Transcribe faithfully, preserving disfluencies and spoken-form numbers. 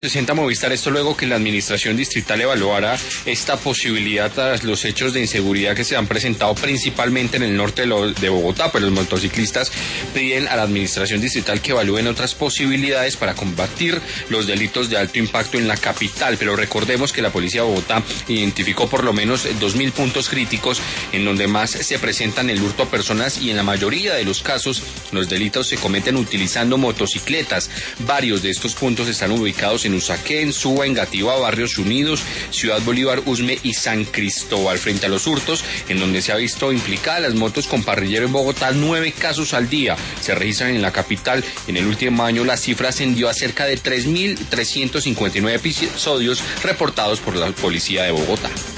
Presenta Movistar esto luego que la administración distrital evaluara esta posibilidad tras los hechos de inseguridad que se han presentado principalmente en el norte de, lo, de Bogotá, pues los motociclistas piden a la administración distrital que evalúen otras posibilidades para combatir los delitos de alto impacto en la capital, pero recordemos que la policía de Bogotá identificó por lo menos dos mil puntos críticos en donde más se presentan el hurto a personas y en la mayoría de los casos los delitos se cometen utilizando motocicletas. Varios de estos puntos están ubicados en Usaquén, Suba, Engativá, Barrios Unidos, Ciudad Bolívar, Usme y San Cristóbal. Frente a los hurtos, en donde se ha visto implicadas las motos con parrillero en Bogotá, nueve casos al día se registran en la capital. En el último año la cifra ascendió a cerca de tres mil trescientos cincuenta y nueve episodios reportados por la policía de Bogotá.